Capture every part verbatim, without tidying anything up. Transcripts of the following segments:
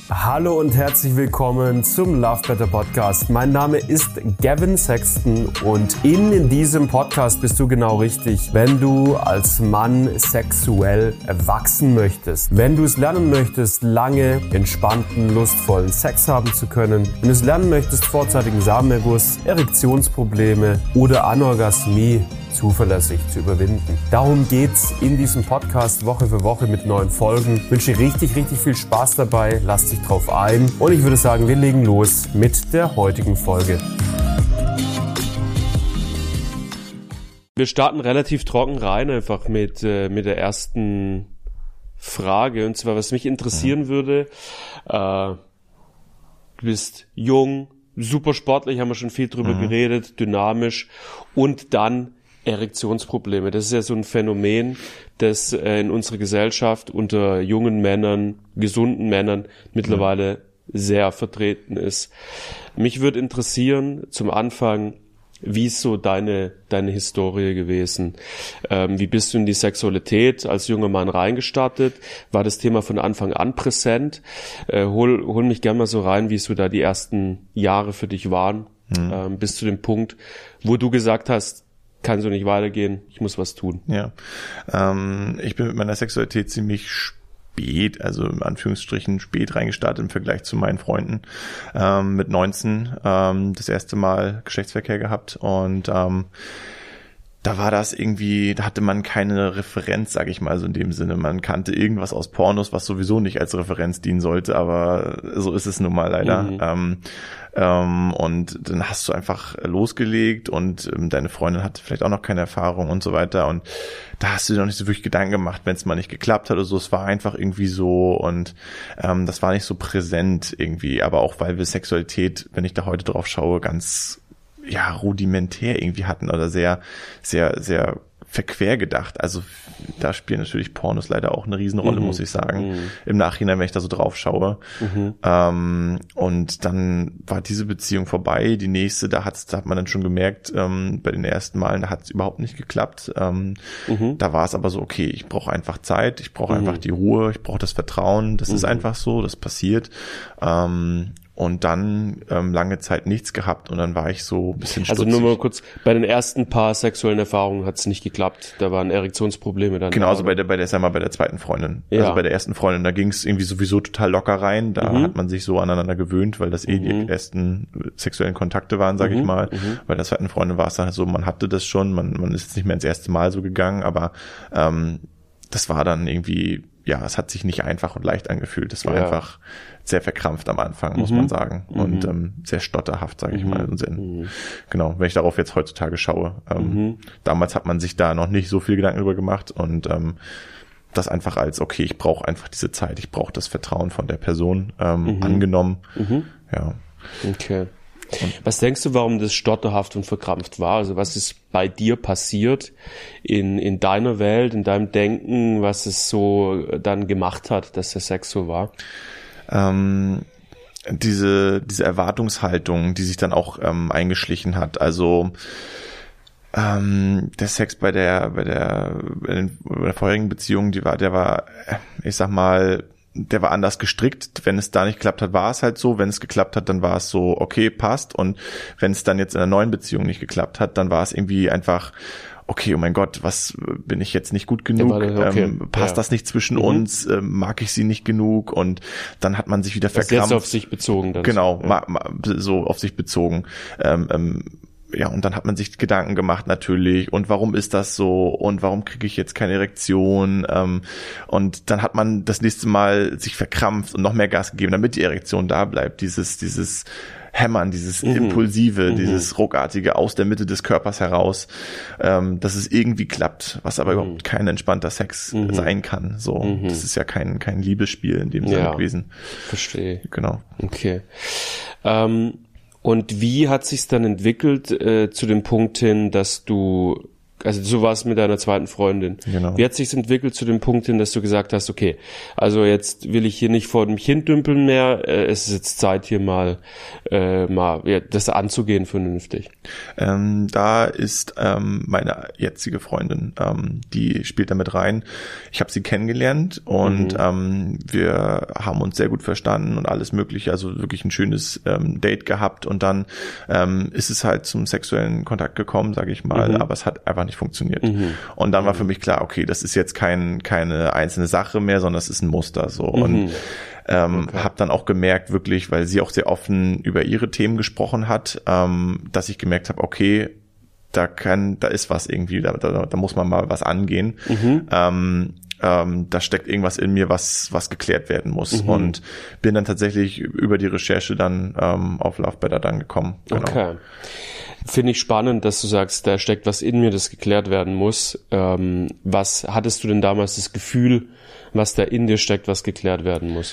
Hallo und herzlich willkommen zum Love Better Podcast. Mein Name ist Gavin Sexton und in diesem Podcast bist du genau richtig, wenn du als Mann sexuell wachsen möchtest. Wenn du es lernen möchtest, lange, entspannten, lustvollen Sex haben zu können. Wenn du es lernen möchtest, vorzeitigen Samenerguss, Erektionsprobleme oder Anorgasmie zuverlässig zu überwinden. Darum geht's in diesem Podcast Woche für Woche mit neuen Folgen. Ich wünsche dir richtig, richtig viel Spaß dabei. Lass dich drauf ein. Und ich würde sagen, wir legen los mit der heutigen Folge. Wir starten relativ trocken rein, einfach mit, äh, mit der ersten Frage. Und zwar, was mich interessieren mhm. würde, äh, du bist jung, super sportlich, haben wir schon viel drüber mhm. geredet, dynamisch und dann Erektionsprobleme. Das ist ja so ein Phänomen, das äh, in unserer Gesellschaft unter jungen Männern, gesunden Männern mittlerweile ja. sehr vertreten ist. Mich würde interessieren, zum Anfang, wie ist so deine deine Historie gewesen? Ähm, wie bist du in die Sexualität als junger Mann reingestartet? War das Thema von Anfang an präsent? Äh, hol, hol mich gerne mal so rein, wie so da die ersten Jahre für dich waren, mhm. ähm, bis zu dem Punkt, wo du gesagt hast, kann so nicht weitergehen, ich muss was tun. Ja, ähm, ich bin mit meiner Sexualität ziemlich spät, also in Anführungsstrichen spät reingestartet im Vergleich zu meinen Freunden. Ähm, mit neunzehn ähm, das erste Mal Geschlechtsverkehr gehabt und ähm, da war das irgendwie, da hatte man keine Referenz, sag ich mal so in dem Sinne. Man kannte irgendwas aus Pornos, was sowieso nicht als Referenz dienen sollte, aber so ist es nun mal leider. Mhm. Ähm, ähm, und dann hast du einfach losgelegt und ähm, deine Freundin hatte vielleicht auch noch keine Erfahrung und so weiter und da hast du dir noch nicht so wirklich Gedanken gemacht, wenn es mal nicht geklappt hat oder so. Es war einfach irgendwie so und ähm, das war nicht so präsent irgendwie, aber auch weil wir Sexualität, wenn ich da heute drauf schaue, ganz ja, rudimentär irgendwie hatten oder sehr, sehr, sehr verquer gedacht. Also da spielen natürlich Pornos leider auch eine Riesenrolle, mhm. muss ich sagen. Mhm. Im Nachhinein, wenn ich da so drauf schaue. Mhm. Ähm, und dann war diese Beziehung vorbei. Die nächste, da, hat's, da hat man dann schon gemerkt, ähm, bei den ersten Malen, da hat es überhaupt nicht geklappt. Ähm, mhm. Da war es aber so, okay, ich brauche einfach Zeit, ich brauche mhm. einfach die Ruhe, ich brauche das Vertrauen. Das mhm. ist einfach so, das passiert. Ähm, Und dann ähm, lange Zeit nichts gehabt und dann war ich so ein bisschen stutzig. Also nur mal kurz, bei den ersten paar sexuellen Erfahrungen hat es nicht geklappt, da waren Erektionsprobleme dann. Genau, also bei der, bei der, sag mal, bei der zweiten Freundin. Ja. Also bei der ersten Freundin, da ging es irgendwie sowieso total locker rein, da mhm. hat man sich so aneinander gewöhnt, weil das eh mhm. die ersten sexuellen Kontakte waren, sag mhm. ich mal. Mhm. Bei der zweiten Freundin war es dann halt so, man hatte das schon, man, man ist jetzt nicht mehr ins erste Mal so gegangen, aber ähm, das war dann irgendwie, ja, es hat sich nicht einfach und leicht angefühlt. Es war ja. einfach sehr verkrampft am Anfang, muss mhm. man sagen. Und mhm. ähm, sehr stotterhaft, sage ich mhm. mal. Und sehr, mhm. Genau, wenn ich darauf jetzt heutzutage schaue. Ähm, mhm. Damals hat man sich da noch nicht so viel Gedanken drüber gemacht und ähm, das einfach als, okay, ich brauche einfach diese Zeit, ich brauche das Vertrauen von der Person ähm, mhm. angenommen. Mhm. Ja. Okay. Und was denkst du, warum das stotterhaft und verkrampft war? Also was ist bei dir passiert in in deiner Welt, in deinem Denken, was es so dann gemacht hat, dass der Sex so war? Ähm, diese diese Erwartungshaltung, die sich dann auch ähm, eingeschlichen hat. Also ähm, der Sex bei der bei der bei, den, bei der vorherigen Beziehung, die war, der war, ich sag mal, der war anders gestrickt. Wenn es da nicht geklappt hat, war es halt so. Wenn es geklappt hat, dann war es so, okay, passt. Und wenn es dann jetzt in einer neuen Beziehung nicht geklappt hat, dann war es irgendwie einfach, okay, oh mein Gott, was, bin ich jetzt nicht gut genug? Ja, okay. ähm, passt ja. das nicht zwischen mhm. uns? Ähm, mag ich sie nicht genug? Und dann hat man sich wieder verkrampft. Das ist jetzt auf sich bezogen. Dann genau, so, ja. ma, ma, so auf sich bezogen. Ähm, ähm, Ja, und dann hat man sich Gedanken gemacht natürlich, und warum ist das so, und warum kriege ich jetzt keine Erektion, ähm, und dann hat man das nächste Mal sich verkrampft und noch mehr Gas gegeben, damit die Erektion da bleibt, dieses dieses Hämmern, dieses mhm. Impulsive, mhm. dieses Ruckartige aus der Mitte des Körpers heraus, ähm, dass es irgendwie klappt, was aber mhm. überhaupt kein entspannter Sex mhm. sein kann, so, mhm. das ist ja kein kein Liebesspiel in dem Sinne ja, gewesen. Verstehe. Genau. Okay. Ähm Und wie hat sich's dann entwickelt äh, zu dem Punkt hin, dass du also so war es mit deiner zweiten Freundin. Genau. Wie hat sich's entwickelt zu dem Punkt hin, dass du gesagt hast, okay, also jetzt will ich hier nicht vor mich hindümpeln mehr, äh, es ist jetzt Zeit hier mal, äh, mal ja, das anzugehen vernünftig. Ähm, da ist ähm, meine jetzige Freundin, ähm, die spielt damit rein. Ich habe sie kennengelernt und mhm. ähm, wir haben uns sehr gut verstanden und alles mögliche, also wirklich ein schönes ähm, Date gehabt und dann ähm, ist es halt zum sexuellen Kontakt gekommen, sage ich mal, mhm. aber es hat einfach nicht funktioniert. Mhm. Und dann war für mich klar, okay, das ist jetzt kein keine einzelne Sache mehr, sondern es ist ein Muster so. Mhm. Und ähm, okay. habe dann auch gemerkt, wirklich, weil sie auch sehr offen über ihre Themen gesprochen hat, ähm, dass ich gemerkt habe, okay, da kann, da ist was irgendwie, da, da, da muss man mal was angehen. Mhm. Ähm, ähm, da steckt irgendwas in mir, was was geklärt werden muss. Mhm. Und bin dann tatsächlich über die Recherche dann ähm, auf Love Better dann gekommen. Genau. Okay. Finde ich spannend, dass du sagst, da steckt was in mir, das geklärt werden muss. Ähm, was hattest du denn damals das Gefühl, was da in dir steckt, was geklärt werden muss?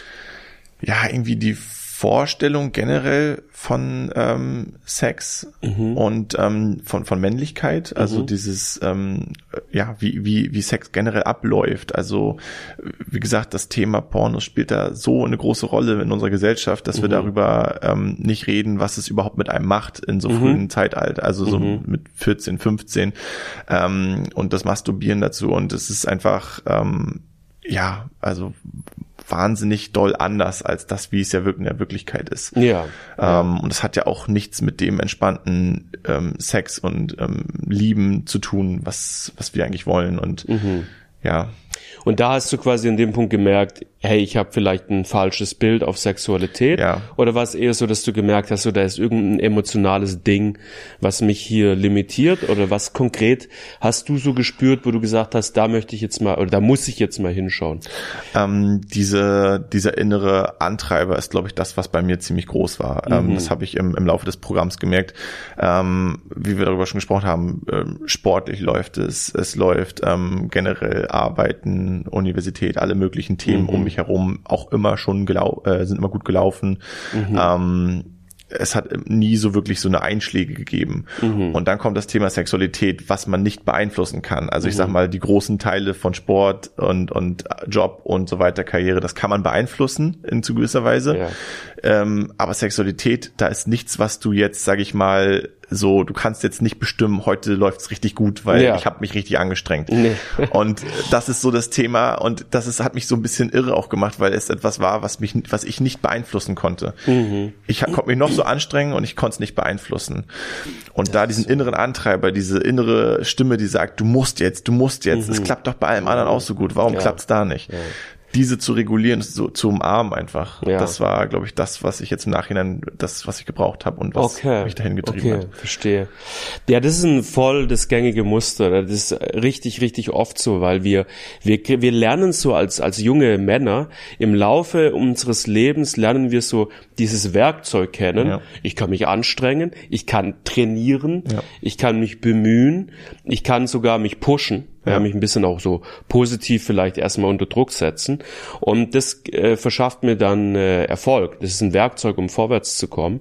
Ja, irgendwie die Vorstellung generell von ähm, Sex mhm. und ähm, von von Männlichkeit, also mhm. dieses ähm, ja wie wie wie Sex generell abläuft. Also wie gesagt, das Thema Porno spielt da so eine große Rolle in unserer Gesellschaft, dass mhm. wir darüber ähm, nicht reden, was es überhaupt mit einem macht in so mhm. frühen Zeitalter, also so mhm. mit vierzehn, fünfzehn ähm, und das Masturbieren dazu und es ist einfach ähm, ja, also wahnsinnig doll anders als das, wie es ja wirklich in der Wirklichkeit ist. Ja. Ähm, und es hat ja auch nichts mit dem entspannten ähm, Sex und ähm, Lieben zu tun, was was wir eigentlich wollen. Und mhm. ja. Und da hast du quasi an dem Punkt gemerkt, hey, ich habe vielleicht ein falsches Bild auf Sexualität. Ja. Oder war es eher so, dass du gemerkt hast, so da ist irgendein emotionales Ding, was mich hier limitiert? Oder was konkret hast du so gespürt, wo du gesagt hast, da möchte ich jetzt mal, oder da muss ich jetzt mal hinschauen? Ähm, diese, dieser innere Antreiber ist, glaube ich, das, was bei mir ziemlich groß war. Mhm. Ähm, das habe ich im, im Laufe des Programms gemerkt. Ähm, wie wir darüber schon gesprochen haben, ähm, sportlich läuft es, es läuft ähm, generell Arbeiten, Universität, alle möglichen Themen mhm. um mich herum auch immer schon gelau- äh, sind immer gut gelaufen. Mhm. Ähm, es hat nie so wirklich so eine Einschläge gegeben. Mhm. Und dann kommt das Thema Sexualität, was man nicht beeinflussen kann. Also ich mhm. sag mal, die großen Teile von Sport und und Job und so weiter, Karriere, das kann man beeinflussen in zu gewisser Weise. Ja. Ähm, aber Sexualität, da ist nichts, was du jetzt, sag ich mal, so, du kannst jetzt nicht bestimmen, heute läuft's richtig gut, weil ja. ich habe mich richtig angestrengt. Nee. Und das ist so das Thema und das ist, hat mich so ein bisschen irre auch gemacht, weil es etwas war, was mich, was ich nicht beeinflussen konnte. Mhm. Ich konnte mich noch so anstrengen und ich konnte es nicht beeinflussen. Und das da diesen inneren Antreiber, diese innere Stimme, die sagt, du musst jetzt, du musst jetzt, es mhm. klappt doch bei allem anderen auch so gut, warum ja. klappt's da nicht? Ja. Diese zu regulieren, so zu umarmen einfach. Ja. Das war, glaube ich, das, was ich jetzt im Nachhinein, das, was ich gebraucht habe und was okay. mich dahin getrieben okay. hat. Verstehe. Ja, das ist ein voll das gängige Muster. Das ist richtig, richtig oft so, weil wir, wir, wir lernen so als, als junge Männer im Laufe unseres Lebens lernen wir so dieses Werkzeug kennen. Ja. Ich kann mich anstrengen, ich kann trainieren, ja. ich kann mich bemühen, ich kann sogar mich pushen. Ja, mich ein bisschen auch so positiv vielleicht erstmal unter Druck setzen. Und das äh, verschafft mir dann äh, Erfolg. Das ist ein Werkzeug, um vorwärts zu kommen.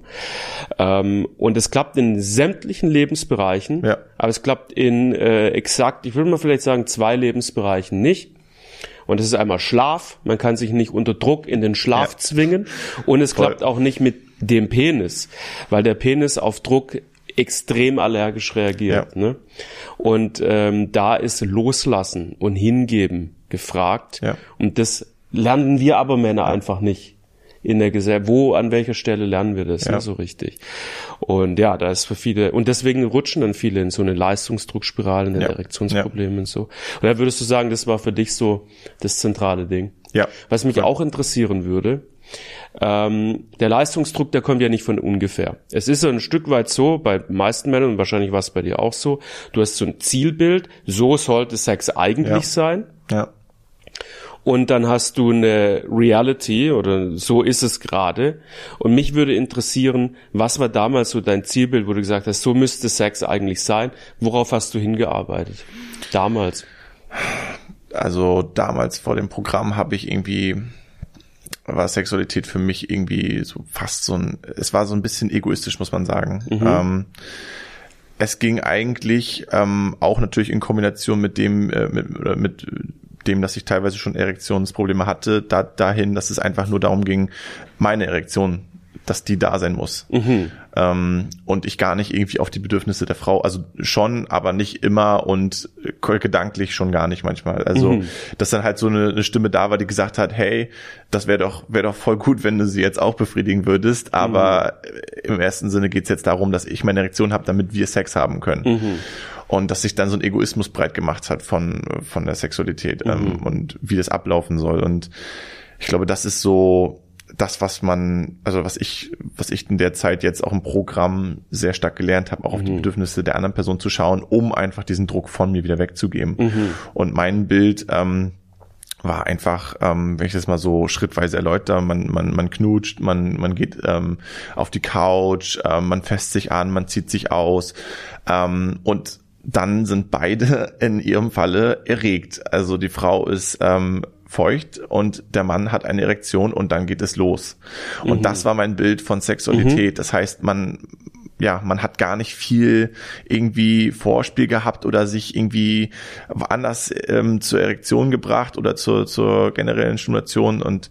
Ähm, und es klappt in sämtlichen Lebensbereichen, ja. aber es klappt in äh, exakt, ich würde mal vielleicht sagen, zwei Lebensbereichen nicht. Und das ist einmal Schlaf. Man kann sich nicht unter Druck in den Schlaf ja. zwingen. Und es Voll. klappt auch nicht mit dem Penis, weil der Penis auf Druck extrem allergisch reagiert. Ja. Ne? Und ähm, da ist Loslassen und Hingeben gefragt. Ja. Und das lernen wir aber Männer einfach nicht in der Gesellschaft. Wo, an welcher Stelle lernen wir das ja. nicht so richtig? Und ja, da ist für viele, und deswegen rutschen dann viele in so eine Leistungsdruckspirale, in ja. Erektionsprobleme ja. und so. Und da würdest du sagen, das war für dich so das zentrale Ding. Ja. Was mich ja. auch interessieren würde, Ähm, der Leistungsdruck, der kommt ja nicht von ungefähr. Es ist so ein Stück weit so, bei den meisten Männern, und wahrscheinlich war es bei dir auch so, du hast so ein Zielbild, so sollte Sex eigentlich ja. sein. Ja. Und dann hast du eine Reality, oder so ist es gerade. Und mich würde interessieren, was war damals so dein Zielbild, wo du gesagt hast, so müsste Sex eigentlich sein? Worauf hast du hingearbeitet? Damals. Also damals vor dem Programm habe ich irgendwie... war Sexualität für mich irgendwie so fast so ein, es war so ein bisschen egoistisch, muss man sagen. Mhm. Ähm, es ging eigentlich ähm, auch natürlich in Kombination mit dem, äh, mit, mit dem, dass ich teilweise schon Erektionsprobleme hatte, da, dahin, dass es einfach nur darum ging, meine Erektion, dass die da sein muss. Mhm. Ähm, und ich gar nicht irgendwie auf die Bedürfnisse der Frau, also schon, aber nicht immer und gedanklich schon gar nicht manchmal. Also, mhm. dass dann halt so eine, eine Stimme da war, die gesagt hat, hey, das wäre doch, wäre doch voll gut, wenn du sie jetzt auch befriedigen würdest, aber mhm. im ersten Sinne geht's jetzt darum, dass ich meine Erektion habe, damit wir Sex haben können. Mhm. Und dass sich dann so ein Egoismus breit gemacht hat von, von der Sexualität, mhm. ähm, und wie das ablaufen soll. Und ich glaube, das ist so das, was man, also was ich, was ich in der Zeit jetzt auch im Programm sehr stark gelernt habe, auch mhm. auf die Bedürfnisse der anderen Person zu schauen, um einfach diesen Druck von mir wieder wegzugeben. Mhm. Und mein Bild ähm, war einfach, ähm, wenn ich das mal so schrittweise erläutere, man man man knutscht, man man geht ähm, auf die Couch, ähm, man fasst sich an, man zieht sich aus, ähm, und dann sind beide in ihrem Falle erregt. Also die Frau ist ähm, feucht und der Mann hat eine Erektion und dann geht es los. Und mhm. das war mein Bild von Sexualität. Mhm. Das heißt, man, ja, man hat gar nicht viel irgendwie Vorspiel gehabt oder sich irgendwie anders ähm, zur Erektion gebracht oder zur, zur generellen Stimulation. Und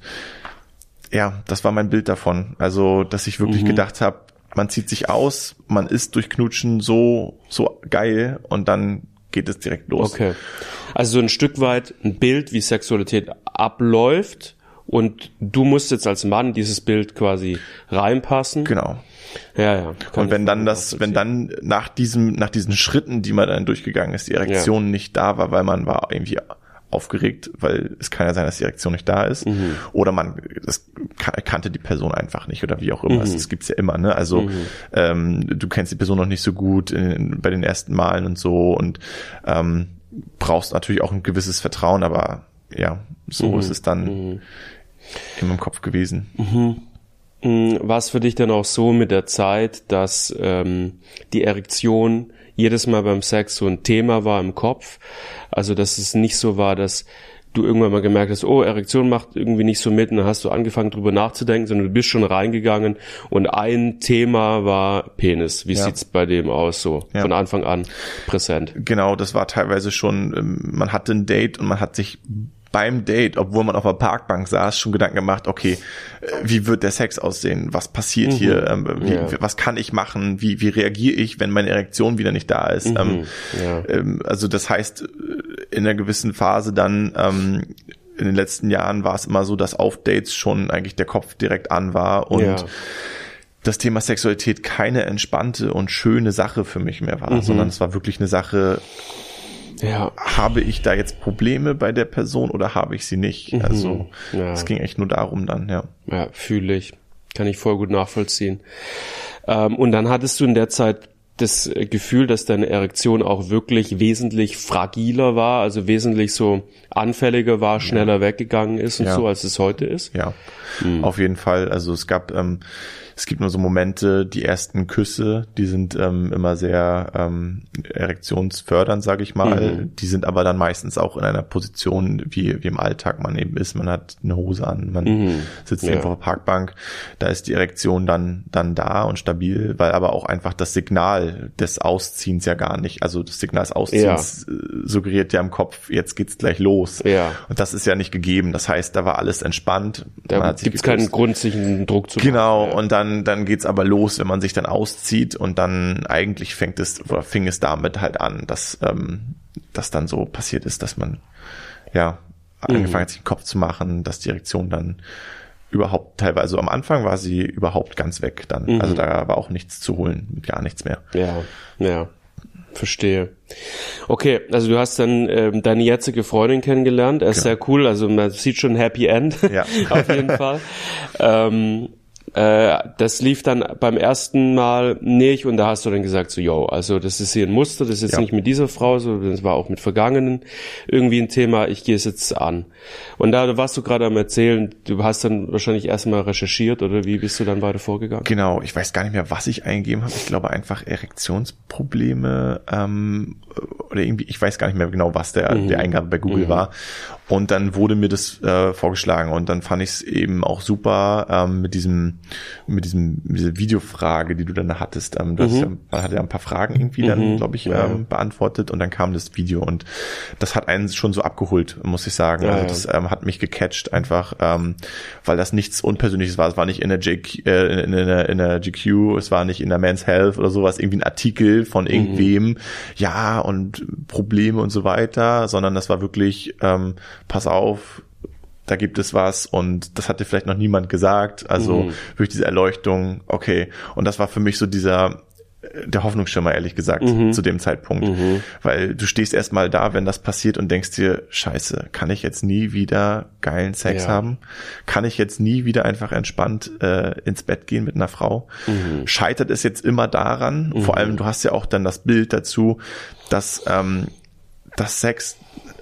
ja, das war mein Bild davon. Also, dass ich wirklich mhm. gedacht habe, man zieht sich aus, man ist durch Knutschen so, so geil und dann geht es direkt los. Okay. Also so ein Stück weit ein Bild, wie Sexualität abläuft und du musst jetzt als Mann dieses Bild quasi reinpassen. Genau. Ja, ja. Und wenn dann das, wenn dann nach diesem, nach diesen Schritten, die man dann durchgegangen ist, die Erektion ja. nicht da war, weil man war irgendwie aufgeregt, weil es kann ja sein, dass die Erektion nicht da ist. Mhm. Oder man das kannte die Person einfach nicht oder wie auch immer. Mhm. Das gibt's ja immer, ne? Also mhm. ähm, du kennst die Person noch nicht so gut in, bei den ersten Malen und so und ähm, brauchst natürlich auch ein gewisses Vertrauen, aber ja, so mhm. ist es dann mhm. in meinem Kopf gewesen. Mhm. War es für dich dann auch so mit der Zeit, dass ähm, die Erektion jedes Mal beim Sex so ein Thema war im Kopf? Also, dass es nicht so war, dass du irgendwann mal gemerkt hast, oh, Erektion macht irgendwie nicht so mit und dann hast du angefangen drüber nachzudenken, sondern du bist schon reingegangen und ein Thema war Penis. Wie ja. sieht's bei dem aus so? Ja. Von Anfang an präsent. Genau, das war teilweise schon, man hatte ein Date und man hat sich beim Date, obwohl man auf der Parkbank saß, schon Gedanken gemacht, okay, wie wird der Sex aussehen? Was passiert mhm. hier? Ähm, wie, ja. Was kann ich machen? Wie, wie reagiere ich, wenn meine Erektion wieder nicht da ist? Mhm. Ähm, ja. ähm, also das heißt, in einer gewissen Phase dann, ähm, in den letzten Jahren war es immer so, dass auf Dates schon eigentlich der Kopf direkt an war und ja. das Thema Sexualität keine entspannte und schöne Sache für mich mehr war, mhm. sondern es war wirklich eine Sache, ja. habe ich da jetzt Probleme bei der Person oder habe ich sie nicht? Mhm. Also ja. es ging echt nur darum dann, ja. Ja, fühle ich. Kann ich voll gut nachvollziehen. Ähm, und dann hattest du in der Zeit das Gefühl, dass deine Erektion auch wirklich wesentlich fragiler war, also wesentlich so anfälliger war, schneller ja. weggegangen ist und ja. so, als es heute ist? Ja, mhm. auf jeden Fall. Also es gab, ähm, es gibt nur so Momente, die ersten Küsse, die sind ähm, immer sehr ähm, erektionsfördernd, sage ich mal. Mhm. Die sind aber dann meistens auch in einer Position, wie, wie im Alltag man eben ist. Man hat eine Hose an, man mhm. sitzt ja. irgendwo auf der Parkbank. Da ist die Erektion dann dann da und stabil, weil aber auch einfach das Signal des Ausziehens ja gar nicht, also das Signal des Ausziehens ja. suggeriert ja im Kopf, jetzt geht's gleich los. Ja. Und das ist ja nicht gegeben. Das heißt, da war alles entspannt. Da gibt's keinen Grund, sich einen Druck zu machen. Genau, ja. und dann Dann, dann geht's aber los, wenn man sich dann auszieht und dann eigentlich fängt es oder fing es damit halt an, dass ähm, das dann so passiert ist, dass man ja mhm. angefangen hat, sich den Kopf zu machen, dass die Erektion dann überhaupt teilweise, also am Anfang war sie überhaupt ganz weg dann. Mhm. Also da war auch nichts zu holen, gar nichts mehr. Ja, ja. Verstehe. Okay, also du hast dann ähm, deine jetzige Freundin kennengelernt. Er ist genau. sehr cool, also man sieht schon ein Happy End ja. auf jeden Fall. Ähm, Äh, das lief dann beim ersten Mal nicht und da hast du dann gesagt so, yo, also das ist hier ein Muster, das ist jetzt ja. nicht mit dieser Frau so, das war auch mit Vergangenen irgendwie ein Thema, ich gehe es jetzt an. Und da warst du gerade am Erzählen, du hast dann wahrscheinlich erstmal recherchiert oder wie bist du dann weiter vorgegangen? Genau, ich weiß gar nicht mehr, was ich eingegeben habe, ich glaube einfach Erektionsprobleme, ähm, oder irgendwie, ich weiß gar nicht mehr genau, was der, mhm. der Eingabe bei Google mhm. war. Und dann wurde mir das äh, vorgeschlagen und dann fand ich es eben auch super ähm, mit diesem, mit diesem, diese Videofrage, die du dann hattest. Ähm, du mhm. hast ja, man hat ja ein paar Fragen irgendwie dann, mhm. glaube ich, ja. ähm, beantwortet und dann kam das Video und das hat einen schon so abgeholt, muss ich sagen. Ja, also ja. das ähm, hat mich gecatcht einfach, ähm, weil das nichts Unpersönliches war. Es war nicht in der, J Q, äh, in, in, der, in der G Q, es war nicht in der Men's Health oder sowas, irgendwie ein Artikel von irgendwem, mhm. ja, und Probleme und so weiter, sondern das war wirklich, ähm, pass auf, da gibt es was und das hatte vielleicht noch niemand gesagt, also mhm. durch diese Erleuchtung, okay, und das war für mich so dieser, der Hoffnungsschimmer, ehrlich gesagt, mhm. zu dem Zeitpunkt, mhm. weil du stehst erstmal da, wenn das passiert und denkst dir, scheiße, kann ich jetzt nie wieder geilen Sex ja. haben? Kann ich jetzt nie wieder einfach entspannt äh, ins Bett gehen mit einer Frau? Mhm. Scheitert es jetzt immer daran, mhm. vor allem, du hast ja auch dann das Bild dazu, dass ähm, das Sex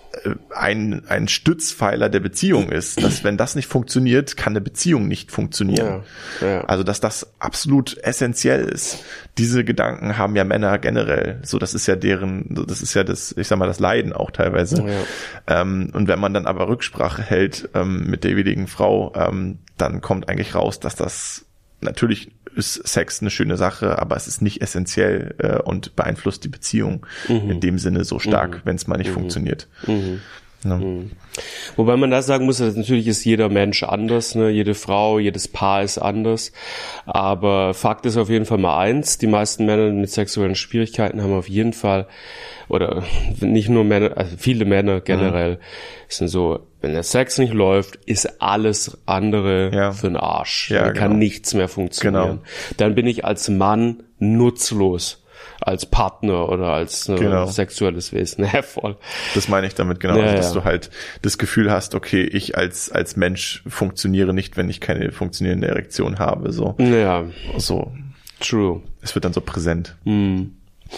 ein, ein Stützpfeiler der Beziehung ist, dass wenn das nicht funktioniert, kann eine Beziehung nicht funktionieren. Ja, ja. Also, dass das absolut essentiell ist. Diese Gedanken haben ja Männer generell. So, das ist ja deren, das ist ja das, ich sag mal, das Leiden auch teilweise. Ja. Ähm, und wenn man dann aber Rücksprache hält ähm, mit der jeweiligen Frau, ähm, dann kommt eigentlich raus, dass das natürlich ist Sex eine schöne Sache, aber es ist nicht essentiell äh, und beeinflusst die Beziehung mhm. in dem Sinne so stark, mhm. wenn es mal nicht mhm. funktioniert. Mhm. Ja. Mhm. Wobei man da sagen muss, dass natürlich ist jeder Mensch anders, ne? Jede Frau, jedes Paar ist anders. Aber Fakt ist auf jeden Fall mal eins, die meisten Männer mit sexuellen Schwierigkeiten haben auf jeden Fall, oder nicht nur Männer, also viele Männer generell, mhm. sind so, wenn der Sex nicht läuft, ist alles andere ja. für den Arsch. Ja, Dann genau. kann nichts mehr funktionieren. Genau. Dann bin ich als Mann nutzlos. Als Partner oder als ne, genau. sexuelles Wesen. Ja, voll. Das meine ich damit genau, ja, also, dass ja. du halt das Gefühl hast, okay, ich als als Mensch funktioniere nicht, wenn ich keine funktionierende Erektion habe. So. Ja. So. True. Es wird dann so präsent. Mhm.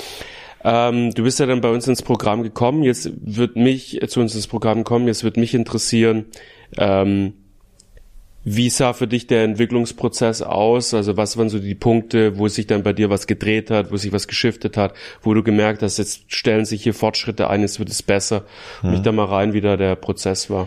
Ähm, du bist ja dann bei uns ins Programm gekommen. Jetzt wird mich zu uns ins Programm kommen. Jetzt wird mich interessieren, ähm, wie sah für dich der Entwicklungsprozess aus? Also was waren so die Punkte, wo sich dann bei dir was gedreht hat, wo sich was geschiftet hat, wo du gemerkt hast, jetzt stellen sich hier Fortschritte ein, jetzt wird es besser. Hm. Mich da mal rein, wie da der Prozess war.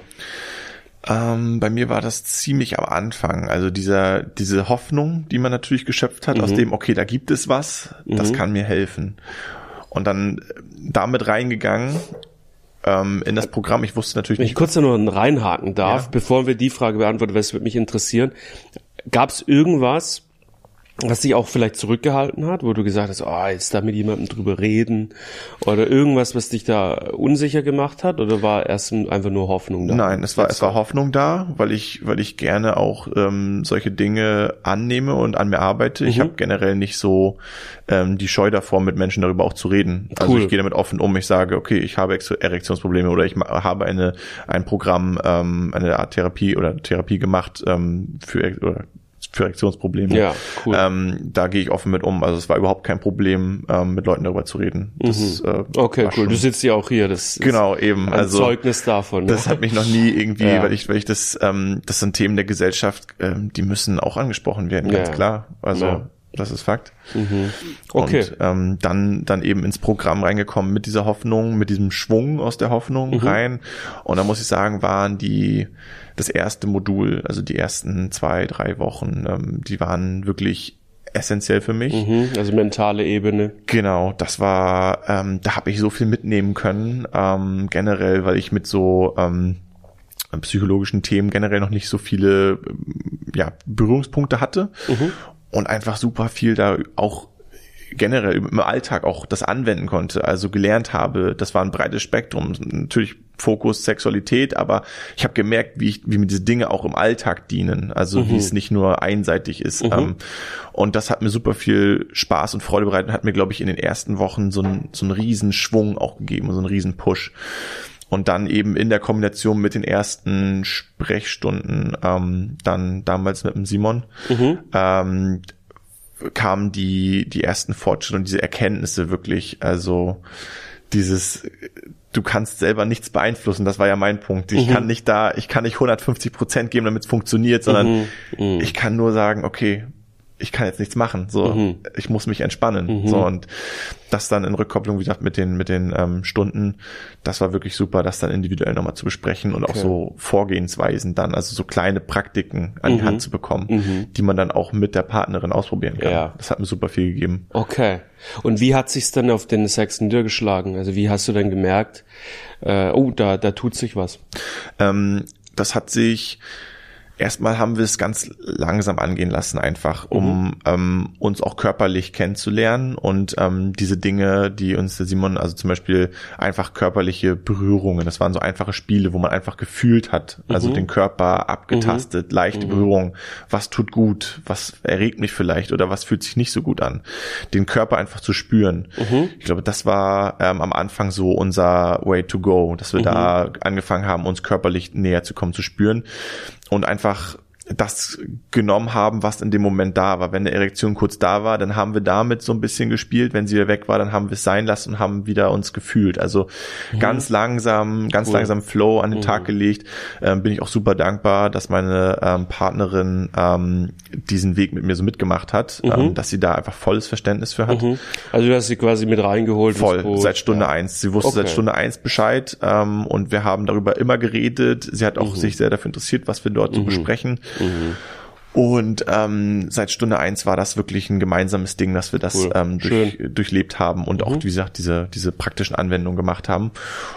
Ähm, bei mir war das ziemlich am Anfang. Also dieser diese Hoffnung, die man natürlich geschöpft hat, mhm. aus dem, okay, da gibt es was, das mhm. kann mir helfen. Und dann damit reingegangen in das Programm. Ich wusste natürlich Wenn nicht. ich kurz da noch reinhaken darf, ja. bevor wir die Frage beantworten, weil es würde mich interessieren. Gab es irgendwas, was dich auch vielleicht zurückgehalten hat, wo du gesagt hast, oh, jetzt da mit jemandem drüber reden oder irgendwas, was dich da unsicher gemacht hat, oder war erst einfach nur Hoffnung da? Nein, es war es war Hoffnung da, weil ich weil ich gerne auch ähm, solche Dinge annehme und an mir arbeite. Mhm. Ich habe generell nicht so ähm, die Scheu davor, mit Menschen darüber auch zu reden. Cool. Also ich gehe damit offen um. Ich sage, okay, ich habe Erektionsprobleme oder ich habe eine ein Programm, ähm, eine Art Therapie oder Therapie gemacht ähm, für oder für Erektionsprobleme. Ja, cool. Ähm, da gehe ich offen mit um. Also es war überhaupt kein Problem, ähm, mit Leuten darüber zu reden. Das, mhm. äh, okay, cool. Schon, du sitzt ja auch hier. Das genau, eben. Ein also, Zeugnis davon. Das hat mich noch nie irgendwie, ja. weil ich, weil ich das, ähm, das sind Themen der Gesellschaft, ähm, die müssen auch angesprochen werden, ja. ganz klar. Also ja. das ist Fakt. Mhm. Okay. Und ähm, dann dann eben ins Programm reingekommen mit dieser Hoffnung, mit diesem Schwung aus der Hoffnung mhm. rein. Und da muss ich sagen, waren die das erste Modul, also die ersten zwei, drei Wochen, ähm, die waren wirklich essentiell für mich. Mhm, also mentale Ebene. Genau, das war, ähm, da habe ich so viel mitnehmen können, ähm, generell, weil ich mit so ähm, psychologischen Themen generell noch nicht so viele ja, Berührungspunkte hatte mhm. und einfach super viel da auch generell im Alltag auch das anwenden konnte, also gelernt habe. Das war ein breites Spektrum, natürlich Fokus Sexualität, aber ich habe gemerkt, wie ich, wie mir diese Dinge auch im Alltag dienen, also mhm. wie es nicht nur einseitig ist. Mhm. Ähm, und das hat mir super viel Spaß und Freude bereitet und hat mir, glaube ich, in den ersten Wochen so einen so einen riesen Schwung auch gegeben, so einen riesen Push. Und dann eben in der Kombination mit den ersten Sprechstunden, ähm, dann damals mit dem Simon, mhm. ähm, kamen die die ersten Fortschritte und diese Erkenntnisse wirklich, also dieses, du kannst selber nichts beeinflussen, das war ja mein Punkt. Ich mhm. kann nicht da, ich kann nicht hundertfünfzig Prozent geben, damit es funktioniert, sondern mhm. Mhm. ich kann nur sagen, okay, ich kann jetzt nichts machen, so, mhm. ich muss mich entspannen, mhm. so, und das dann in Rückkopplung, wie gesagt, mit den, mit den ähm, Stunden, das war wirklich super, das dann individuell nochmal zu besprechen und okay. auch so Vorgehensweisen dann, also so kleine Praktiken an die mhm. Hand zu bekommen, mhm. die man dann auch mit der Partnerin ausprobieren kann. Ja. Das hat mir super viel gegeben. Okay. Und wie hat sich's dann auf den Sex niedergeschlagen? Also wie hast du dann gemerkt, äh, oh, da, da tut sich was? Ähm, das hat sich Erstmal haben wir es ganz langsam angehen lassen, einfach, um mhm. ähm, uns auch körperlich kennenzulernen und ähm, diese Dinge, die uns der Simon, also zum Beispiel einfach körperliche Berührungen, das waren so einfache Spiele, wo man einfach gefühlt hat, also mhm. den Körper abgetastet, mhm. leichte mhm. Berührungen, was tut gut, was erregt mich vielleicht oder was fühlt sich nicht so gut an, den Körper einfach zu spüren. Mhm. Ich glaube, das war ähm, am Anfang so unser Way to go, dass wir mhm. da angefangen haben, uns körperlich näher zu kommen, zu spüren. Und einfach das genommen haben, was in dem Moment da war. Wenn eine Erektion kurz da war, dann haben wir damit so ein bisschen gespielt. Wenn sie weg war, dann haben wir es sein lassen und haben wieder uns gefühlt. Also mhm. ganz langsam, ganz cool. langsam Flow an den mhm. Tag gelegt. Ähm, bin ich auch super dankbar, dass meine ähm, Partnerin ähm, diesen Weg mit mir so mitgemacht hat, mhm. ähm, dass sie da einfach volles Verständnis für hat. Mhm. Also du hast sie quasi mit reingeholt. Voll, seit Stunde ja. eins. Sie wusste okay. seit Stunde eins Bescheid ähm, und wir haben darüber immer geredet. Sie hat auch mhm. sich sehr dafür interessiert, was wir dort mhm. so besprechen. Mhm. Und ähm, seit Stunde eins war das wirklich ein gemeinsames Ding, dass wir das cool. ähm, durch, durchlebt haben und mhm. auch, wie gesagt, diese diese praktischen Anwendungen gemacht haben.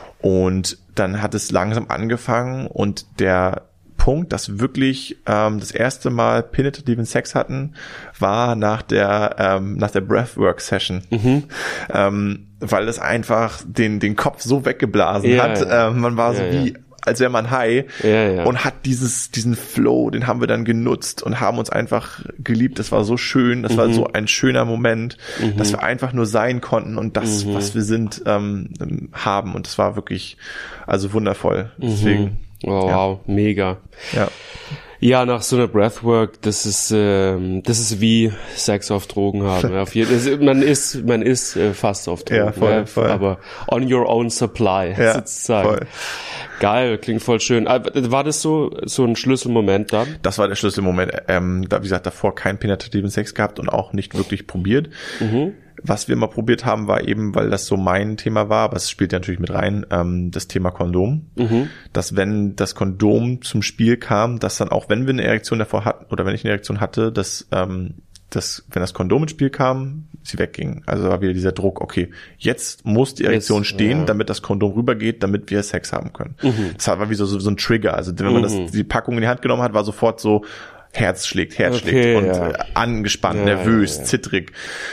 Und dann hat es langsam angefangen und der Punkt, dass wirklich ähm, das erste Mal penetrativen Sex hatten, war nach der ähm, nach der Breathwork-Session. Mhm. Ähm, weil es einfach den den Kopf so weggeblasen ja, hat. Ja. Ähm, man war ja, so wie... Ja. als wäre man high ja, ja. und hat dieses diesen Flow, den haben wir dann genutzt und haben uns einfach geliebt. Das war so schön, das mhm. war so ein schöner Moment, mhm. dass wir einfach nur sein konnten und das, mhm. was wir sind, ähm, haben. Und das war wirklich also wundervoll. Mhm. Deswegen, oh, ja. Wow, mega. Ja. Ja, nach so einer Breathwork, das ist ähm, das ist wie Sex auf Drogen haben. Ja, auf jeden, das, man ist man ist äh, fast auf Drogen, ja, voll, ja, voll. aber on your own supply ja, sozusagen. Voll. Geil, klingt voll schön. War das so so ein Schlüsselmoment dann? Das war der Schlüsselmoment. Ähm, da, wie gesagt, davor keinen penetrativen Sex gehabt und auch nicht wirklich probiert. Mhm. Was wir mal probiert haben, war eben, weil das so mein Thema war, aber es spielt ja natürlich mit rein, ähm, das Thema Kondom. Mhm. Dass wenn das Kondom zum Spiel kam, dass dann auch, wenn wir eine Erektion davor hatten, oder wenn ich eine Erektion hatte, dass, ähm, dass wenn das Kondom ins Spiel kam, sie wegging. Also war wieder dieser Druck, okay, jetzt muss die Erektion jetzt, stehen, ja. damit das Kondom rübergeht, damit wir Sex haben können. Mhm. Das war wie so, so ein Trigger. Also wenn man mhm. das, die Packung in die Hand genommen hat, war sofort so, Herz schlägt, Herz okay, schlägt und ja. angespannt, ja, nervös, ja, ja. zittrig.